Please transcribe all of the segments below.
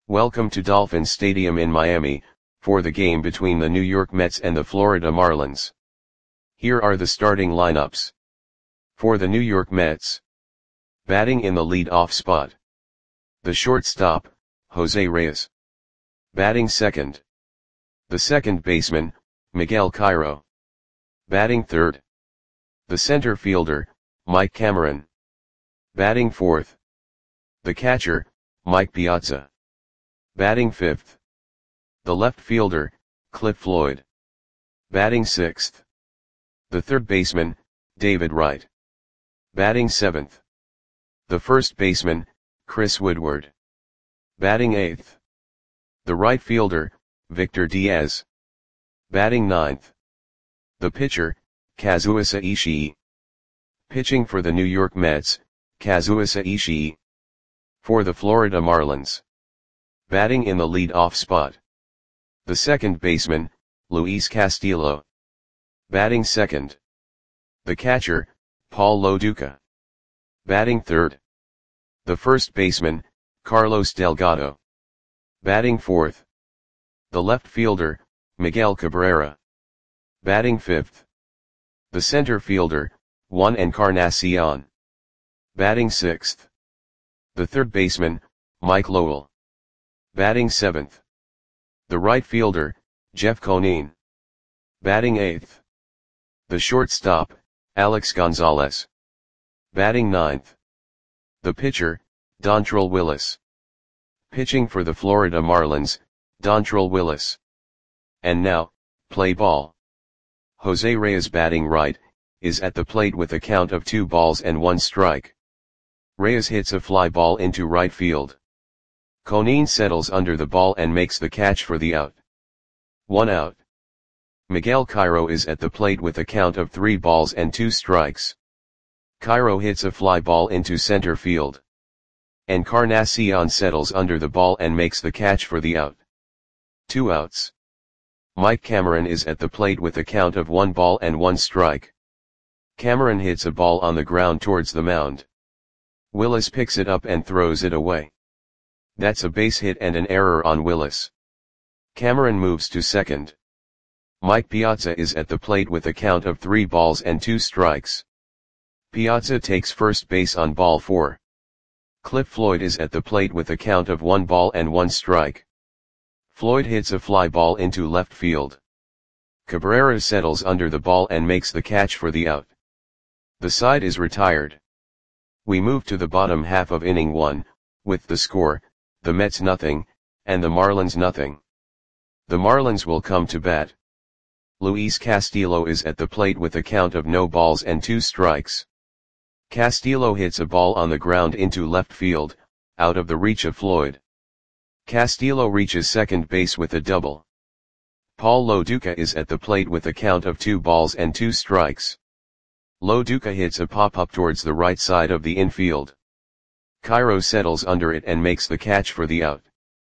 Welcome to Dolphins Stadium in Miami, for the game between the New York Mets and the Florida Marlins. Here are the starting lineups. For the New York Mets. Batting in the lead-off spot. The shortstop, Jose Reyes. Batting second. The second baseman, Miguel Cairo. Batting third. The center fielder, Mike Cameron. Batting fourth. The catcher, Mike Piazza. Batting fifth. The left fielder, Cliff Floyd. Batting sixth. The third baseman, David Wright. Batting seventh. The first baseman, Chris Woodward. Batting eighth. The right fielder, Victor Diaz. Batting ninth. The pitcher, Kazuhisa Ishii. Pitching for the New York Mets, Kazuhisa Ishii. For the Florida Marlins. Batting in the lead-off spot. The second baseman, Luis Castillo. Batting second. The catcher, Paul Lo Duca. Batting third. The first baseman, Carlos Delgado. Batting fourth. The left fielder, Miguel Cabrera. Batting fifth. The center fielder, Juan Encarnacion. Batting sixth. The third baseman, Mike Lowell. Batting seventh. The right fielder, Jeff Conine. Batting eighth. The shortstop, Alex Gonzalez. Batting ninth. The pitcher, Dontrelle Willis. Pitching for the Florida Marlins, Dontrelle Willis. And now, play ball. Jose Reyes batting right, is at the plate with a count of 2 balls and 1 strike. Reyes hits a fly ball into right field. Conine settles under the ball and makes the catch for the out. 1 out. Miguel Cairo is at the plate with a count of 3 balls and 2 strikes. Cairo hits a fly ball into center field. Encarnacion settles under the ball and makes the catch for the out. 2 outs. Mike Cameron is at the plate with a count of 1 ball and 1 strike. Cameron hits a ball on the ground towards the mound. Willis picks it up and throws it away. That's a base hit and an error on Willis. Cameron moves to second. Mike Piazza is at the plate with a count of 3 balls and 2 strikes. Piazza takes first base on ball 4. Cliff Floyd is at the plate with a count of 1 ball and 1 strike. Floyd hits a fly ball into left field. Cabrera settles under the ball and makes the catch for the out. The side is retired. We move to the bottom half of inning 1, with the score, the Mets nothing, and the Marlins nothing. The Marlins will come to bat. Luis Castillo is at the plate with a count of no balls and 2 strikes. Castillo hits a ball on the ground into left field, out of the reach of Floyd. Castillo reaches second base with a double. Paul Lo Duca is at the plate with a count of 2 balls and 2 strikes. Lo Duca hits a pop-up towards the right side of the infield. Cairo settles under it and makes the catch for the out.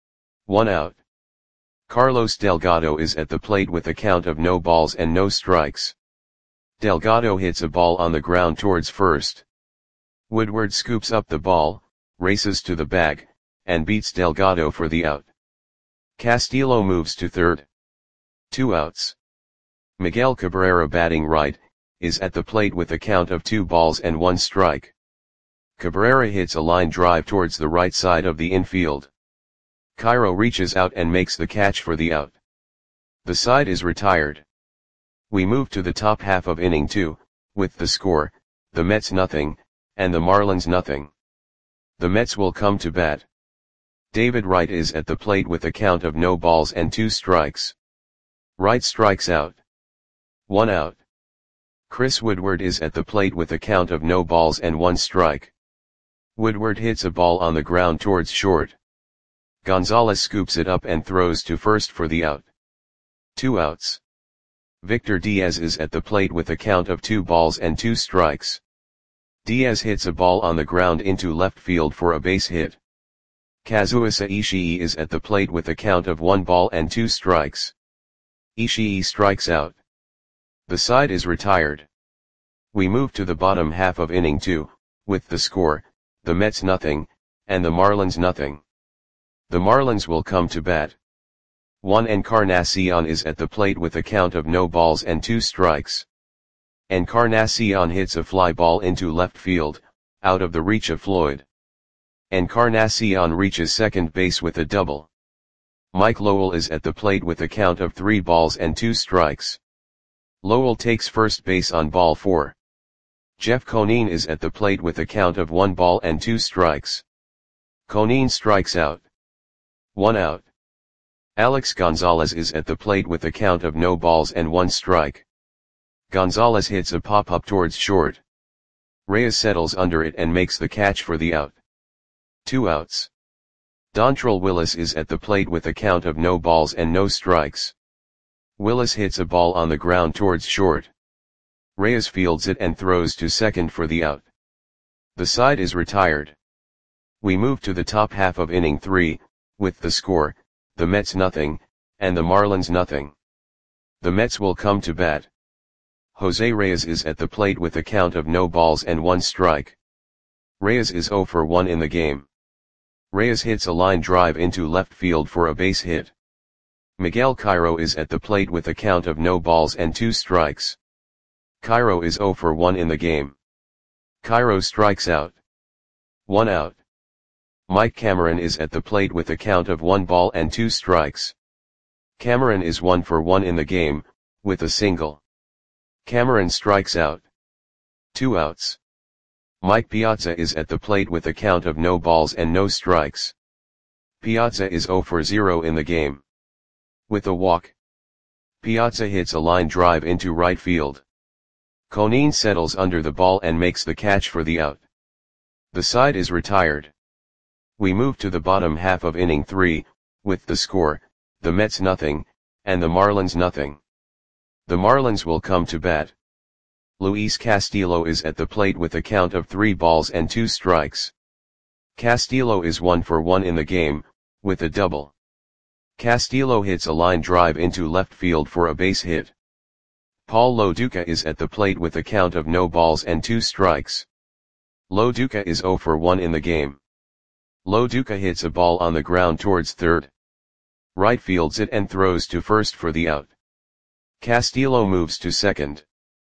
1 out. Carlos Delgado is at the plate with a count of no balls and no strikes. Delgado hits a ball on the ground towards first. Woodward scoops up the ball, races to the bag, and beats Delgado for the out. Castillo moves to third. 2 outs. Miguel Cabrera batting right, is at the plate with a count of 2 balls and 1 strike. Cabrera hits a line drive towards the right side of the infield. Cairo reaches out and makes the catch for the out. The side is retired. We move to the top half of inning 2, with the score, the Mets nothing, and the Marlins nothing. The Mets will come to bat. David Wright is at the plate with a count of no balls and 2 strikes. Wright strikes out. 1 out. Chris Woodward is at the plate with a count of no balls and 1 strike. Woodward hits a ball on the ground towards short. Gonzalez scoops it up and throws to first for the out. 2 outs. Victor Diaz is at the plate with a count of 2 balls and 2 strikes. Diaz hits a ball on the ground into left field for a base hit. Kazuhisa Ishii is at the plate with a count of 1 ball and 2 strikes. Ishii strikes out. The side is retired. We move to the bottom half of inning 2, with the score, the Mets nothing, and the Marlins nothing. The Marlins will come to bat. 1. Encarnacion is at the plate with a count of no balls and 2 strikes. Encarnacion hits a fly ball into left field, out of the reach of Floyd. Encarnacion reaches second base with a double. Mike Lowell is at the plate with a count of 3 balls and 2 strikes. Lowell takes first base on ball 4. Jeff Conine is at the plate with a count of 1 ball and 2 strikes. Conine strikes out. 1 out. Alex Gonzalez is at the plate with a count of no balls and 1 strike. Gonzalez hits a pop-up towards short. Reyes settles under it and makes the catch for the out. 2 outs. Dontrelle Willis is at the plate with a count of no balls and no strikes. Willis hits a ball on the ground towards short. Reyes fields it and throws to second for the out. The side is retired. We move to the top half of inning 3, with the score, the Mets nothing, and the Marlins nothing. The Mets will come to bat. Jose Reyes is at the plate with a count of no balls and 1 strike. Reyes is 0 for 1 in the game. Reyes hits a line drive into left field for a base hit. Miguel Cairo is at the plate with a count of no balls and 2 strikes. Cairo is 0 for 1 in the game. Cairo strikes out. 1 out. Mike Cameron is at the plate with a count of 1 ball and 2 strikes. Cameron is 1 for 1 in the game, with a single. Cameron strikes out. 2 outs. Mike Piazza is at the plate with a count of no balls and no strikes. Piazza is 0 for 0 in the game. With a walk. Piazza hits a line drive into right field. Conine settles under the ball and makes the catch for the out. The side is retired. We move to the bottom half of inning 3, with the score, the Mets nothing, and the Marlins nothing. The Marlins will come to bat. Luis Castillo is at the plate with a count of 3 balls and 2 strikes. Castillo is 1 for 1 in the game, with a double. Castillo hits a line drive into left field for a base hit. Paul Loduca is at the plate with a count of no balls and 2 strikes. Loduca is 0 for 1 in the game. Loduca hits a ball on the ground towards third. Right fields it and throws to first for the out. Castillo moves to second.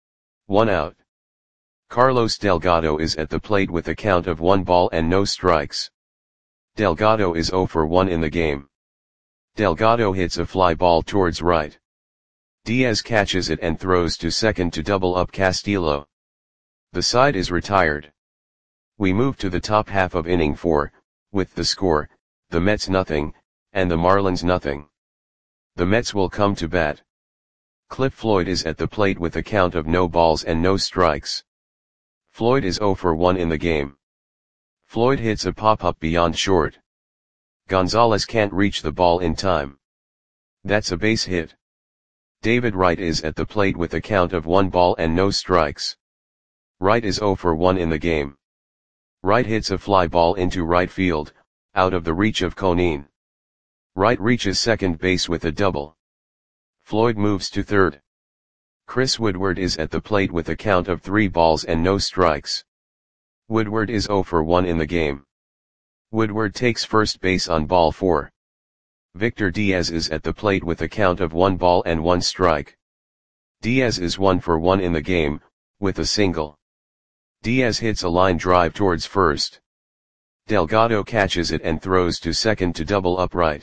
1 out. Carlos Delgado is at the plate with a count of 1 ball and no strikes. Delgado is 0 for 1 in the game. Delgado hits a fly ball towards right. Diaz catches it and throws to second to double up Castillo. The side is retired. We move to the top half of inning 4, with the score, the Mets nothing, and the Marlins nothing. The Mets will come to bat. Cliff Floyd is at the plate with a count of no balls and no strikes. Floyd is 0 for 1 in the game. Floyd hits a pop-up beyond short. Gonzalez can't reach the ball in time. That's a base hit. David Wright is at the plate with a count of 1 ball and no strikes. Wright is 0 for 1 in the game. Wright hits a fly ball into right field, out of the reach of Conine. Wright reaches second base with a double. Floyd moves to third. Chris Woodward is at the plate with a count of 3 balls and no strikes. Woodward is 0 for 1 in the game. Woodward takes first base on ball 4. Victor Diaz is at the plate with a count of 1 ball and 1 strike. Diaz is 1 for 1 in the game, with a single. Diaz hits a line drive towards first. Delgado catches it and throws to second to double upright.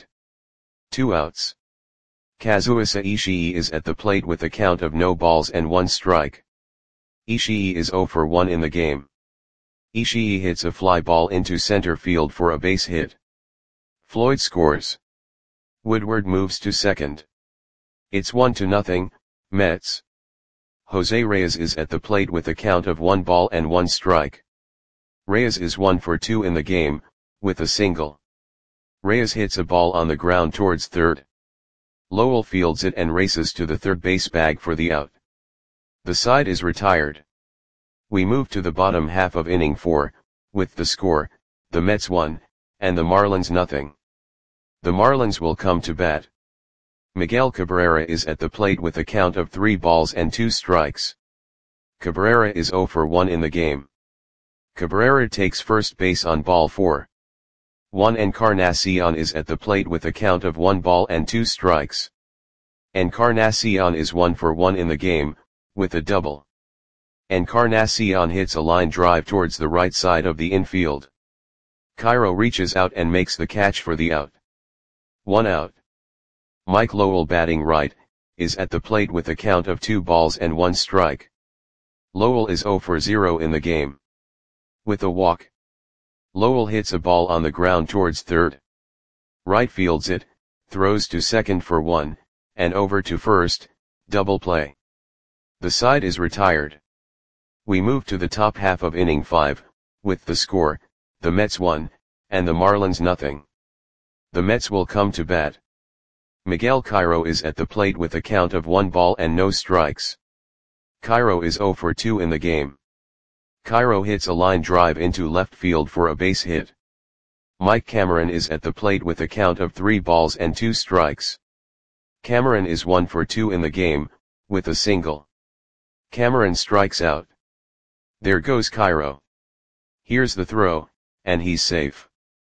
2 outs. Kazuhisa Ishii is at the plate with a count of no balls and 1 strike. Ishii is 0 for 1 in the game. Ishii hits a fly ball into center field for a base hit. Floyd scores. Woodward moves to second. It's 1-0, Mets. Jose Reyes is at the plate with a count of 1 ball and 1 strike. Reyes is 1 for 2 in the game, with a single. Reyes hits a ball on the ground towards third. Lowell fields it and races to the third base bag for the out. The side is retired. We move to the bottom half of inning 4, with the score, the Mets 1, and the Marlins nothing. The Marlins will come to bat. Miguel Cabrera is at the plate with a count of 3 balls and 2 strikes. Cabrera is 0 for 1 in the game. Cabrera takes first base on ball 4. Juan Encarnacion is at the plate with a count of 1 ball and 2 strikes. Encarnacion is 1 for 1 in the game, with a double. Encarnacion hits a line drive towards the right side of the infield. Cairo reaches out and makes the catch for the out. 1 out. Mike Lowell, batting right, is at the plate with a count of 2 balls and 1 strike. Lowell is 0 for 0 in the game. With a walk. Lowell hits a ball on the ground towards third. Right fields it, throws to second for 1, and over to first, double play. The side is retired. We move to the top half of inning 5, with the score, the Mets 1, and the Marlins nothing. The Mets will come to bat. Miguel Cairo is at the plate with a count of 1 ball and no strikes. Cairo is 0 for 2 in the game. Cairo hits a line drive into left field for a base hit. Mike Cameron is at the plate with a count of 3 balls and 2 strikes. Cameron is 1 for 2 in the game, with a single. Cameron strikes out. There goes Cairo. Here's the throw, and he's safe.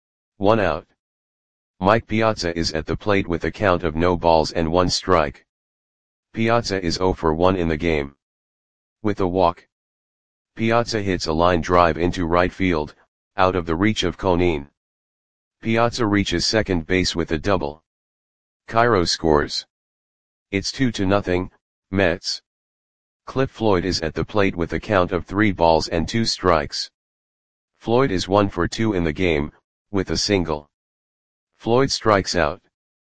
1 out. Mike Piazza is at the plate with a count of no balls and 1 strike. Piazza is 0 for 1 in the game. With a walk. Piazza hits a line drive into right field, out of the reach of Conin. Piazza reaches second base with a double. Cairo scores. It's 2-0, Mets. Cliff Floyd is at the plate with a count of 3 balls and 2 strikes. Floyd is 1 for 2 in the game, with a single. Floyd strikes out.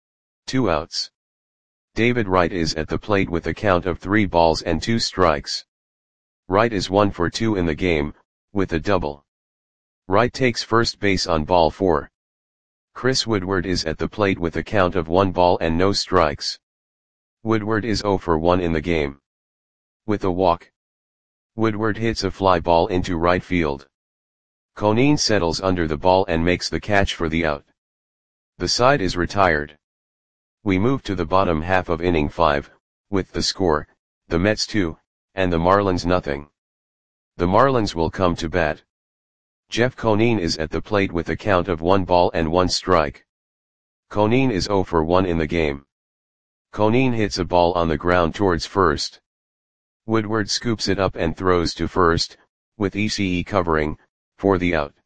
2 outs. David Wright is at the plate with a count of 3 balls and 2 strikes. Wright is 1 for 2 in the game, with a double. Wright takes first base on ball 4. Chris Woodward is at the plate with a count of 1 ball and no strikes. Woodward is 0 for 1 in the game. With a walk. Woodward hits a fly ball into right field. Conin settles under the ball and makes the catch for the out. The side is retired. We move to the bottom half of inning 5, with the score, the Mets 2, and the Marlins nothing. The Marlins will come to bat. Jeff Conin is at the plate with a count of 1 ball and 1 strike. Conin is 0 for 1 in the game. Conin hits a ball on the ground towards first. Woodward scoops it up and throws to first, with ECE covering, for the out.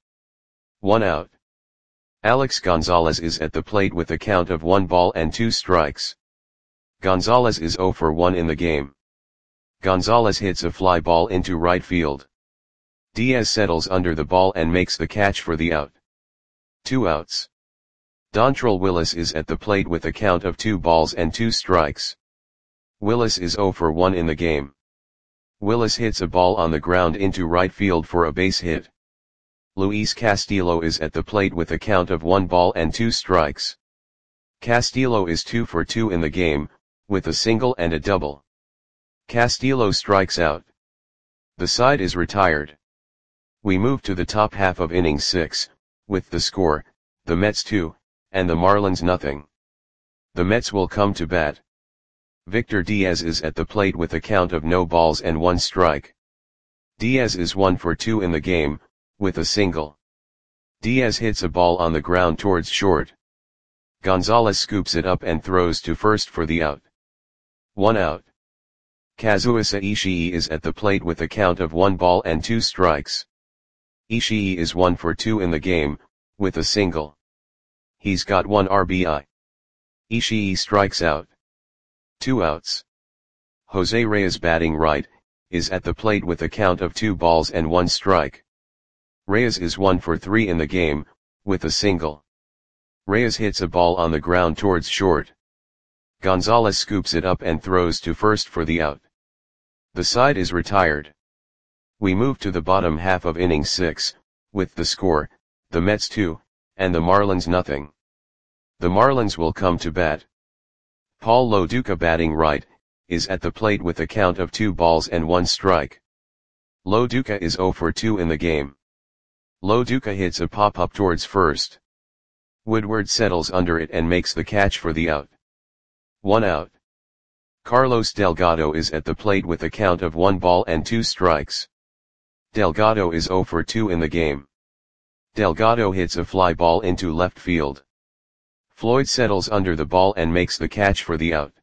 1 out. Alex Gonzalez is at the plate with a count of 1 ball and 2 strikes. Gonzalez is 0 for 1 in the game. Gonzalez hits a fly ball into right field. Diaz settles under the ball and makes the catch for the out. 2 outs. Dontrelle Willis is at the plate with a count of 2 balls and 2 strikes. Willis is 0 for 1 in the game. Willis hits a ball on the ground into right field for a base hit. Luis Castillo is at the plate with a count of 1 ball and 2 strikes. Castillo is 2 for 2 in the game, with a single and a double. Castillo strikes out. The side is retired. We move to the top half of inning 6, with the score, the Mets 2, and the Marlins nothing. The Mets will come to bat. Victor Diaz is at the plate with a count of no balls and 1 strike. Diaz is 1 for 2 in the game, with a single. Diaz hits a ball on the ground towards short. Gonzalez scoops it up and throws to first for the out. 1 out. Kazuhisa Ishii is at the plate with a count of 1 ball and 2 strikes. Ishii is 1 for 2 in the game, with a single. He's got 1 RBI. Ishii strikes out. 2 outs. Jose Reyes, batting right, is at the plate with a count of 2 balls and 1 strike. Reyes is 1 for 3 in the game, with a single. Reyes hits a ball on the ground towards short. Gonzalez scoops it up and throws to first for the out. The side is retired. We move to the bottom half of inning 6, with the score, the Mets 2, and the Marlins nothing. The Marlins will come to bat. Paul Lo Duca, batting right, is at the plate with a count of 2 balls and 1 strike. Lo Duca is 0 for 2 in the game. Lo Duca hits a pop-up towards first. Woodward settles under it and makes the catch for the out. 1 out. Carlos Delgado is at the plate with a count of 1 ball and 2 strikes. Delgado is 0 for 2 in the game. Delgado hits a fly ball into left field. Floyd settles under the ball and makes the catch for the out.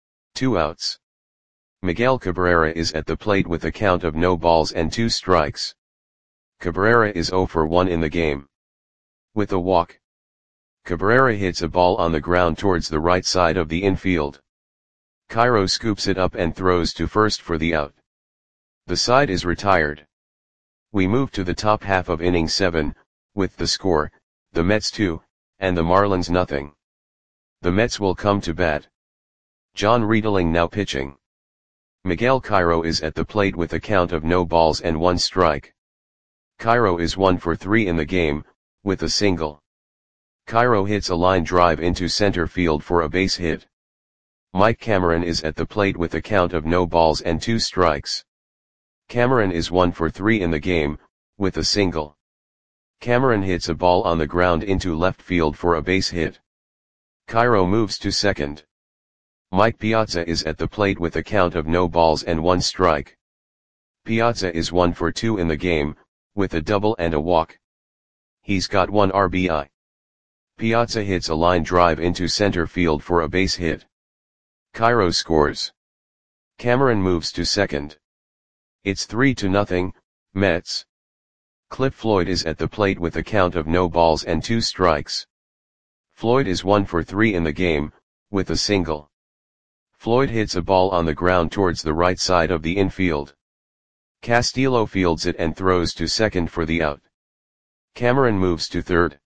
2 outs. Miguel Cabrera is at the plate with a count of no balls and 2 strikes. Cabrera is 0 for 1 in the game. With a walk, Cabrera hits a ball on the ground towards the right side of the infield. Cairo scoops it up and throws to first for the out. The side is retired. We move to the top half of inning 7, with the score, the Mets 2, and the Marlins nothing. The Mets will come to bat. John Riedling now pitching. Miguel Cairo is at the plate with a count of no balls and 1 strike. Cairo is 1 for 3 in the game, with a single. Cairo hits a line drive into center field for a base hit. Mike Cameron is at the plate with a count of no balls and 2 strikes. Cameron is 1 for 3 in the game, with a single. Cameron hits a ball on the ground into left field for a base hit. Cairo moves to second. Mike Piazza is at the plate with a count of no balls and 1 strike. Piazza is 1 for 2 in the game, with a double and a walk. He's got 1 RBI. Piazza hits a line drive into center field for a base hit. Cairo scores. Cameron moves to second. It's 3-0, Mets. Cliff Floyd is at the plate with a count of no balls and 2 strikes. Floyd is 1 for 3 in the game, with a single. Floyd hits a ball on the ground towards the right side of the infield. Castillo fields it and throws to second for the out. Cameron moves to third.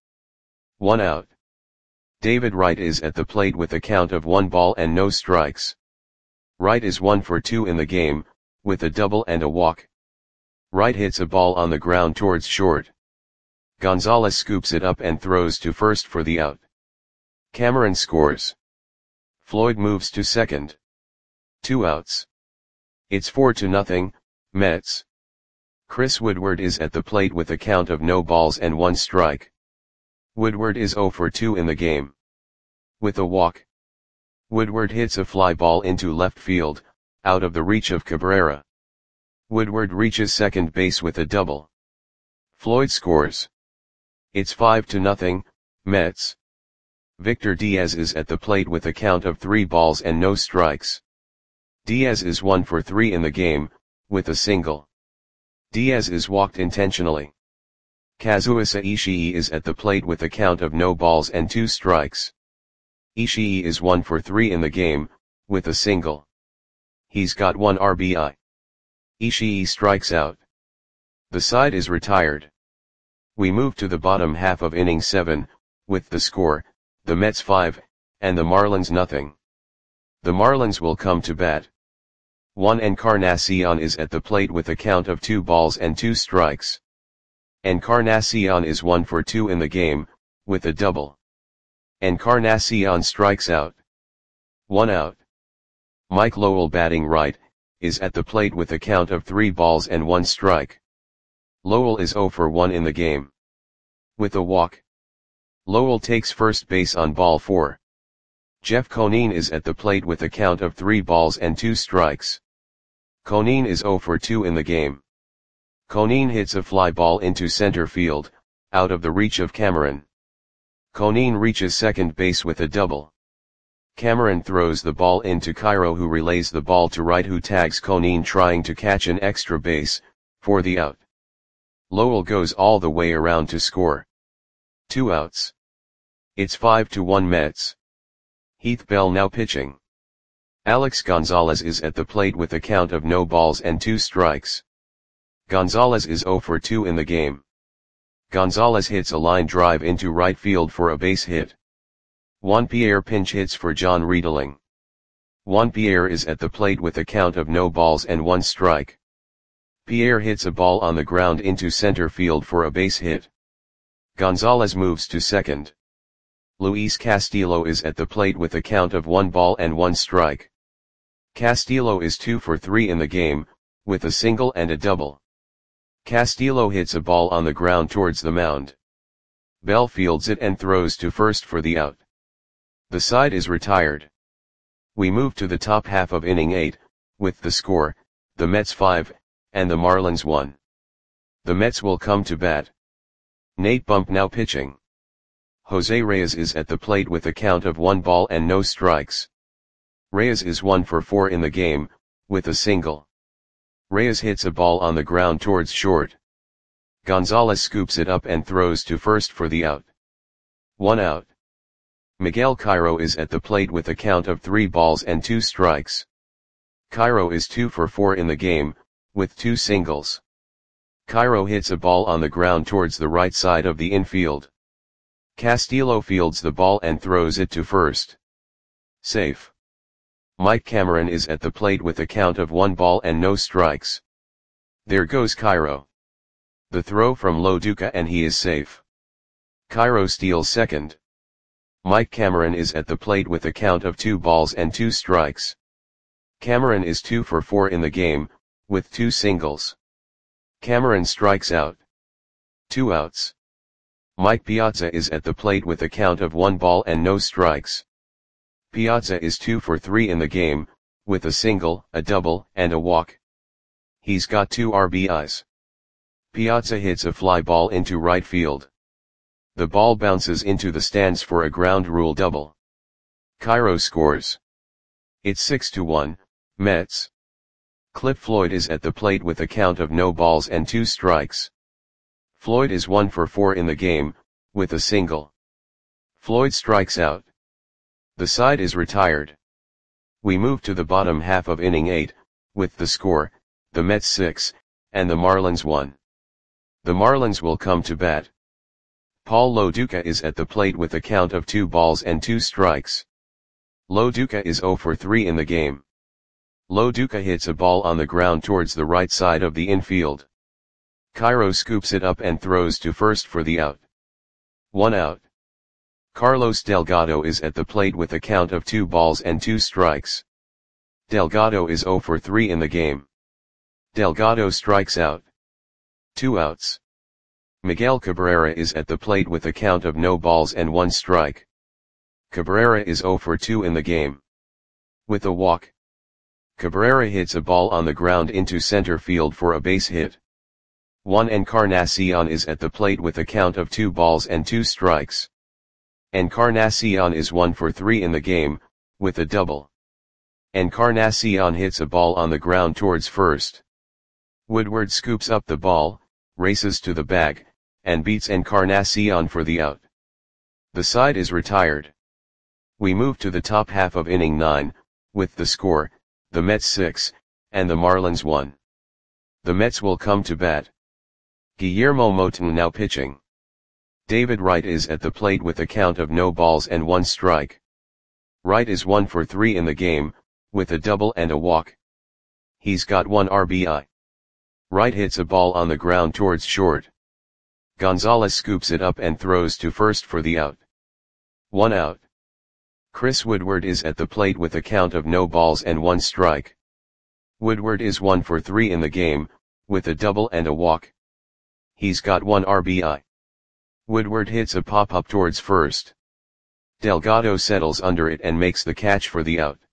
1 out. David Wright is at the plate with a count of 1 ball and no strikes. Wright is 1 for 2 in the game, with a double and a walk. Wright hits a ball on the ground towards short. Gonzalez scoops it up and throws to first for the out. Cameron scores. Floyd moves to second. 2 outs. It's 4-0, Mets. Chris Woodward is at the plate with a count of no balls and 1 strike. Woodward is 0 for 2 in the game. With a walk, Woodward hits a fly ball into left field, out of the reach of Cabrera. Woodward reaches second base with a double. Floyd scores. It's 5-0, Mets. Victor Diaz is at the plate with a count of 3 balls and no strikes. Diaz is 1 for 3 in the game, with a single. Diaz is walked intentionally. Kazuhisa Ishii is at the plate with a count of no balls and 2 strikes. Ishii is 1 for 3 in the game, with a single. He's got 1 RBI. Ishii strikes out. The side is retired. We move to the bottom half of inning 7, with the score, the Mets 5, and the Marlins nothing. The Marlins will come to bat. Juan Encarnacion is at the plate with a count of 2 balls and 2 strikes. Encarnacion is 1 for 2 in the game, with a double. Encarnacion strikes out. 1 out. Mike Lowell batting right, is at the plate with a count of 3 balls and 1 strike. Lowell is 0 for 1 in the game. With a walk, Lowell takes first base on ball 4. Jeff Conine is at the plate with a count of 3 balls and 2 strikes. Conine is 0 for 2 in the game. Conine hits a fly ball into center field, out of the reach of Cameron. Conine reaches second base with a double. Cameron throws the ball into Cairo, who relays the ball to Wright, who tags Conine trying to catch an extra base, for the out. Lowell goes all the way around to score. 2 outs. It's 5-1 Mets. Heath Bell now pitching. Alex Gonzalez is at the plate with a count of no balls and 2 strikes. Gonzalez is 0 for 2 in the game. Gonzalez hits a line drive into right field for a base hit. Juan Pierre pinch hits for John Riedling. Juan Pierre is at the plate with a count of no balls and 1 strike. Pierre hits a ball on the ground into center field for a base hit. Gonzalez moves to second. Luis Castillo is at the plate with a count of 1 ball and 1 strike. Castillo is 2 for 3 in the game, with a single and a double. Castillo hits a ball on the ground towards the mound. Bell fields it and throws to first for the out. The side is retired. We move to the top half of inning 8, with the score, the Mets 5, and the Marlins 1. The Mets will come to bat. Nate Bump now pitching. Jose Reyes is at the plate with a count of 1 ball and no strikes. Reyes is 1 for 4 in the game, with a single. Reyes hits a ball on the ground towards short. Gonzalez scoops it up and throws to first for the out. 1 out. Miguel Cairo is at the plate with a count of 3 balls and 2 strikes. Cairo is 2 for 4 in the game, with 2 singles. Cairo hits a ball on the ground towards the right side of the infield. Castillo fields the ball and throws it to first. Safe. Mike Cameron is at the plate with a count of 1 ball and no strikes. There goes Cairo. The throw from Lo Duca and he is safe. Cairo steals second. Mike Cameron is at the plate with a count of 2 balls and 2 strikes. Cameron is 2 for 4 in the game, with 2 singles. Cameron strikes out. 2 outs. Mike Piazza is at the plate with a count of 1 ball and no strikes. Piazza is 2 for 3 in the game, with a single, a double, and a walk. He's got 2 RBIs. Piazza hits a fly ball into right field. The ball bounces into the stands for a ground rule double. Cairo scores. It's 6-1, Mets. Cliff Floyd is at the plate with a count of no balls and 2 strikes. Floyd is 1 for 4 in the game, with a single. Floyd strikes out. The side is retired. We move to the bottom half of inning 8, with the score, the Mets 6, and the Marlins 1. The Marlins will come to bat. Paul Lo Duca is at the plate with a count of 2 balls and 2 strikes. Lo Duca is 0 for 3 in the game. Lo Duca hits a ball on the ground towards the right side of the infield. Cairo scoops it up and throws to first for the out. 1 out. Carlos Delgado is at the plate with a count of 2 balls and 2 strikes. Delgado is 0 for 3 in the game. Delgado strikes out. 2 outs. Miguel Cabrera is at the plate with a count of no balls and 1 strike. Cabrera is 0 for 2 in the game. With a walk. Cabrera hits a ball on the ground into center field for a base hit. Juan Encarnacion is at the plate with a count of 2 balls and 2 strikes. Encarnacion is 1 for 3 in the game, with a double. Encarnacion hits a ball on the ground towards first. Woodward scoops up the ball, races to the bag, and beats Encarnacion for the out. The side is retired. We move to the top half of inning 9, with the score, the Mets 6, and the Marlins 1. The Mets will come to bat. Guillermo Moton now pitching. David Wright is at the plate with a count of no balls and 1 strike. Wright is 1 for 3 in the game, with a double and a walk. He's got 1 RBI. Wright hits a ball on the ground towards short. Gonzalez scoops it up and throws to first for the out. 1 out. Chris Woodward is at the plate with a count of no balls and 1 strike. Woodward is 1 for 3 in the game, with a double and a walk. He's got 1 RBI. Woodward hits a pop-up towards first. Delgado settles under it and makes the catch for the out.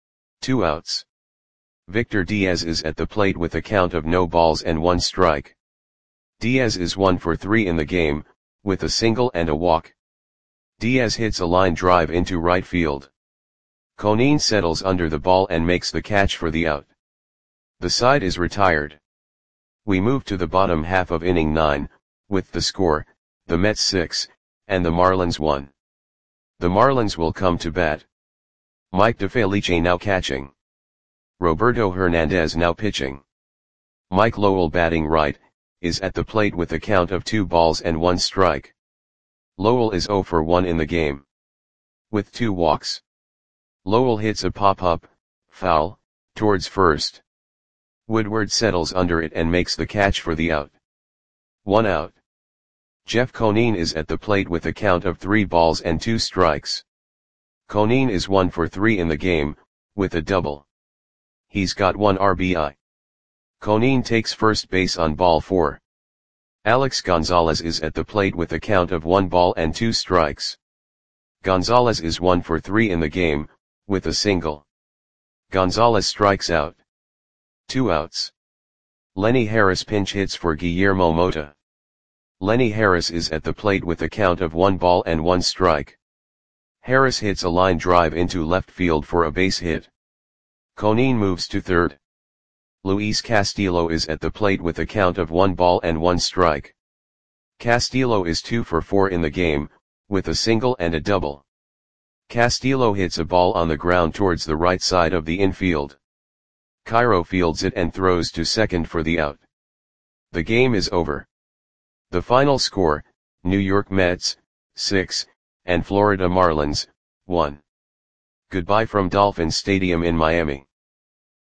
2 outs. Victor Diaz is at the plate with a count of no balls and 1 strike. Diaz is 1 for 3 in the game, with a single and a walk. Diaz hits a line drive into right field. Conine settles under the ball and makes the catch for the out. The side is retired. We move to the bottom half of inning 9, with the score, the Mets 6, and the Marlins 1. The Marlins will come to bat. Mike DeFelice now catching. Roberto Hernandez now pitching. Mike Lowell batting right, is at the plate with a count of 2 balls and 1 strike. Lowell is 0 for 1 in the game. With 2 walks. Lowell hits a pop-up, foul, towards first. Woodward settles under it and makes the catch for the out. 1 out. Jeff Conine is at the plate with a count of 3 balls and 2 strikes. Conine is 1 for 3 in the game, with a double. He's got 1 RBI. Conine takes first base on ball 4. Alex Gonzalez is at the plate with a count of 1 ball and 2 strikes. Gonzalez is 1 for 3 in the game, with a single. Gonzalez strikes out. 2 outs. Lenny Harris pinch hits for Guillermo Mota. Lenny Harris is at the plate with a count of 1 ball and 1 strike. Harris hits a line drive into left field for a base hit. Conine moves to third. Luis Castillo is at the plate with a count of 1 ball and 1 strike. Castillo is 2 for 4 in the game, with a single and a double. Castillo hits a ball on the ground towards the right side of the infield. Cairo fields it and throws to second for the out. The game is over. The final score, New York Mets, 6, and Florida Marlins, 1. Goodbye from Dolphin Stadium in Miami.